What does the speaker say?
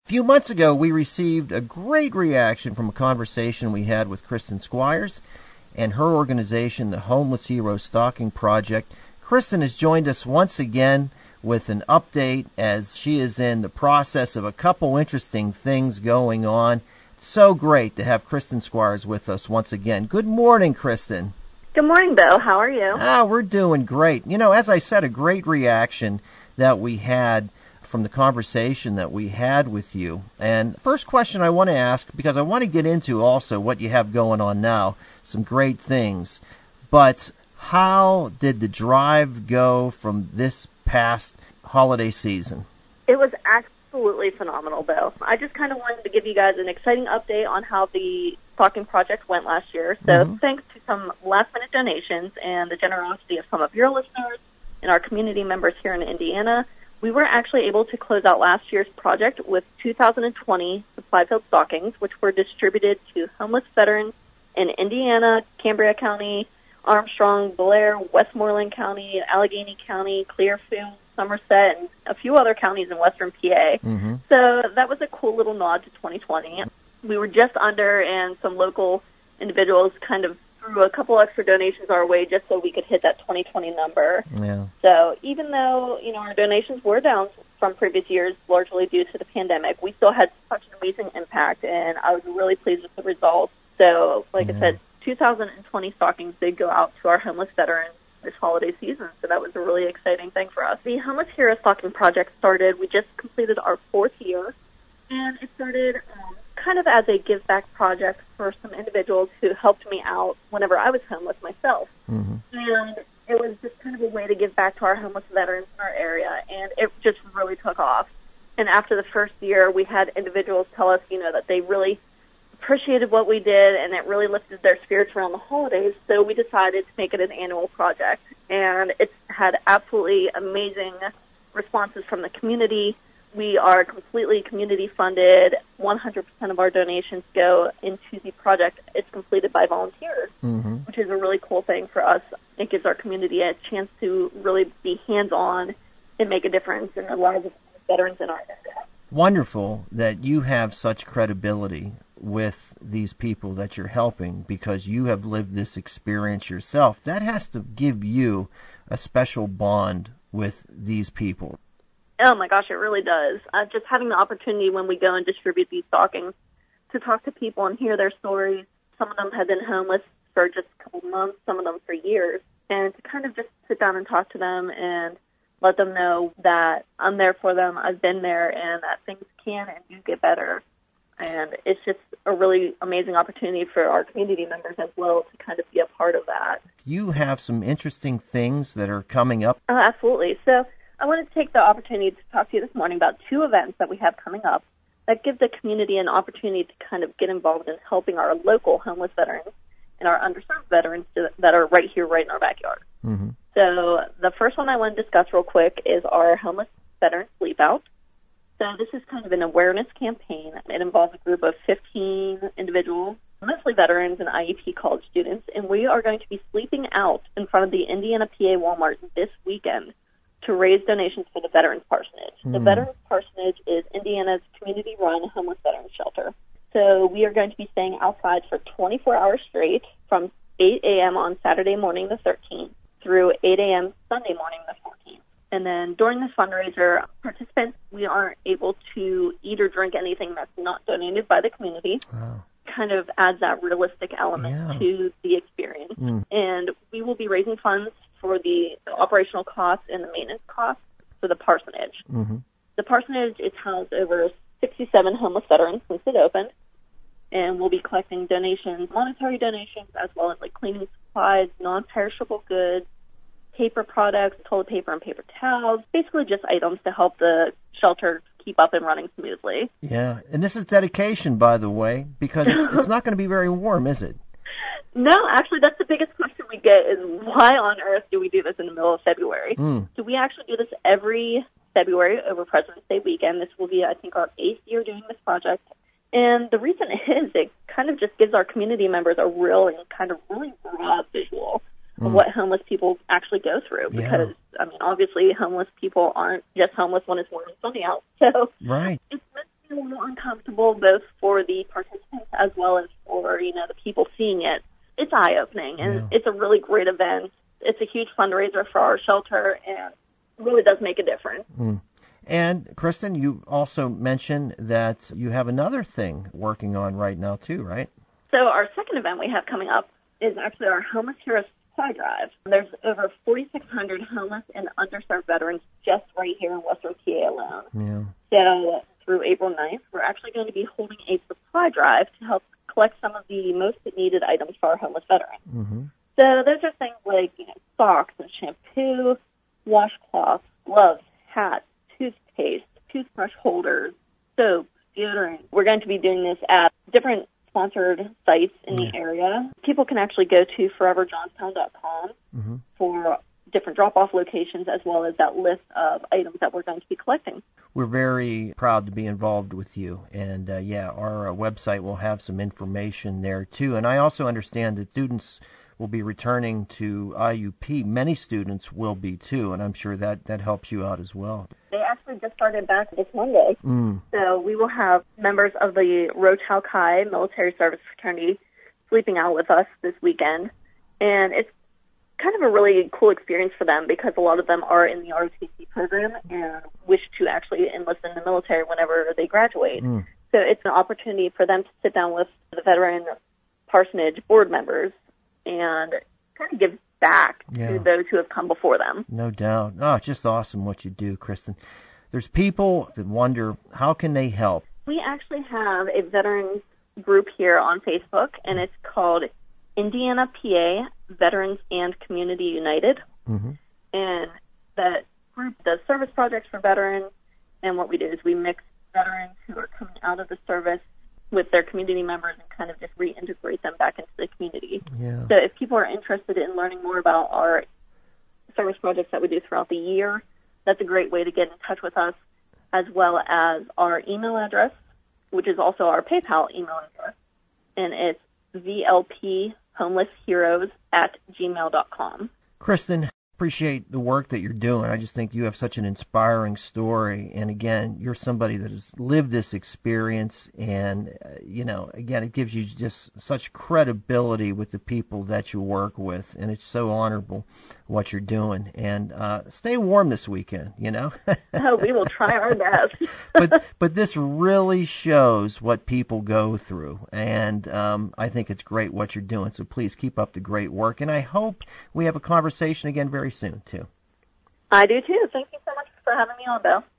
A few months ago, we received a great reaction from a conversation we had with Kristen Squires and her organization, the Homeless Heroes Stocking Project. Kristen has joined us once again with an update as she is in the process of a couple interesting things going on. It's so great to have Kristen Squires with us once again. Good morning, Kristen. Good morning, Bill. How are you? We're doing great. You know, as I said, a great reaction that we had from the conversation that we had with you. And first question I want to ask, because I want to get into also what you have going on now, some great things, but how did the drive go from this past holiday season? It was absolutely phenomenal, Bill. I just kind of wanted to give you guys an exciting update on how the stocking project went last year. So thanks to some last-minute donations and the generosity of some of your listeners and our community members here in Indiana, we were actually able to close out last year's project with 2020 supply-filled stockings, which were distributed to homeless veterans in Indiana, Cambria County, Armstrong, Blair, Westmoreland County, Allegheny County, Clearfield, Somerset, and a few other counties in western PA. So that was a cool little nod to 2020. We were just under, and some local individuals kind of threw a couple extra donations our way just so we could hit that 2020 number. Yeah. So even though, our donations were down from previous years, largely due to the pandemic, we still had such an amazing impact, and I was really pleased with the results. So, like I said, 2020 stockings did go out to our homeless veterans this holiday season, so that was a really exciting thing for us. The Homeless Heroes Stocking Project started, we just completed our 4th year, and it started kind of as a give-back project for some individuals who helped me out whenever I was homeless myself. And it was just kind of a way to give back to our homeless veterans in our area, and it just really took off. And after the first year, we had individuals tell us, that they really appreciated what we did, and it really lifted their spirits around the holidays, so we decided to make it an annual project. And it's had absolutely amazing responses from the community. We are completely community-funded. 100% of our donations go into the project. It's completed by volunteers, which is a really cool thing for us. It gives our community a chance to really be hands-on and make a difference in the lives of veterans in our area. Wonderful that you have such credibility with these people that you're helping because you have lived this experience yourself. That has to give you a special bond with these people. Oh, my gosh, it really does. Just having the opportunity when we go and distribute these stockings to talk to people and hear their stories. Some of them have been homeless for just a couple months, some of them for years, and to kind of just sit down and talk to them and let them know that I'm there for them, I've been there, and that things can and do get better. And it's just a really amazing opportunity for our community members as well to kind of be a part of that. You have some interesting things that are coming up. Absolutely. So I wanted to take the opportunity to talk to you this morning about 2 events that we have coming up that give the community an opportunity to kind of get involved in helping our local homeless veterans and our underserved veterans that are right here, right in our backyard. So the first one I want to discuss real quick is our Homeless Veteran Sleep Out. So this is kind of an awareness campaign. It involves a group of 15 individuals, mostly veterans and IEP college students, and we are going to be sleeping out in front of the Indiana PA Walmart this weekend to raise donations for the Veterans Parsonage. The Veterans Parsonage is Indiana's community-run homeless veterans shelter. So we are going to be staying outside for 24 hours straight from 8 a.m. on Saturday morning the 13th through 8 a.m. Sunday morning the 14th. And then during this fundraiser, participants, we aren't able to eat or drink anything that's not donated by the community. Wow. Kind of adds that realistic element to the experience. And we will be raising funds for the operational costs and the maintenance costs for the parsonage. The parsonage is housed over 67 homeless veterans since it opened, and we'll be collecting donations, monetary donations, as well as like cleaning supplies, non-perishable goods, paper products, toilet paper and paper towels, basically just items to help the shelter keep up and running smoothly. Yeah, and this is dedication, by the way, because it's not going to be very warm, is it? No, actually, that's the biggest question we get is why on earth do we do this in the middle of February? So we actually do this every February over President's Day weekend. This will be, I think, our 8th year doing this project. And the reason is it kind of just gives our community members a real and kind of really raw visual of what homeless people actually go through. Because, I mean, obviously homeless people aren't just homeless when it's warm and sunny out. So right. It's meant to be a little uncomfortable, both for the participants as well as for, the people seeing it. It's eye-opening, and it's a really great event. It's a huge fundraiser for our shelter, and it really does make a difference. And, Kristen, you also mentioned that you have another thing working on right now, too, right? So our second event we have coming up is actually our Homeless Heroes Supply Drive. There's over 4,600 homeless and underserved veterans just right here in Western PA alone. Yeah. So through April 9th, we're actually going to be holding a supply drive to help collect some of the most needed items for our homeless veterans. Mm-hmm. So those are things like socks and shampoo, washcloths, gloves, hats, toothpaste, toothbrush holders, soap, deodorant. We're going to be doing this at different sponsored sites in the area. People can actually go to foreverjohnstown.com for different drop-off locations as well as that list of items that we're going to be collecting. We're very proud to be involved with you. And, our website will have some information there, too. And I also understand that students will be returning to IUP. Many students will be, too, and I'm sure that helps you out as well. They actually just started back this Monday. So we will have members of the Rochal Kai Military Service Fraternity sleeping out with us this weekend. And it's kind of a really cool experience for them because a lot of them are in the ROTC program and wish to actually enlist in the military whenever they graduate. So it's an opportunity for them to sit down with the veteran parsonage board members and kind of give back to those who have come before them. No doubt. Oh, it's just awesome what you do, Kristen. There's people that wonder, how can they help? We actually have a veterans group here on Facebook, and it's called Indiana PA Veterans and Community United. And that group does service projects for veterans, and what we do is we mix veterans who are coming out of the service with their community members and kind of just reintegrate them back into the community. So if people are interested in learning more about our service projects that we do throughout the year, that's a great way to get in touch with us, as well as our email address, which is also our PayPal email address, and it's vlphomelessheroes@gmail.com. Kristen, appreciate the work that you're doing. I just think you have such an inspiring story. And again, you're somebody that has lived this experience. And, again, it gives you just such credibility with the people that you work with. And it's so honorable what you're doing. And stay warm this weekend, Oh, we will try our best. but this really shows what people go through. And I think it's great what you're doing. So please keep up the great work. And I hope we have a conversation again very soon, too. I do, too. Thank you so much for having me on, Bill.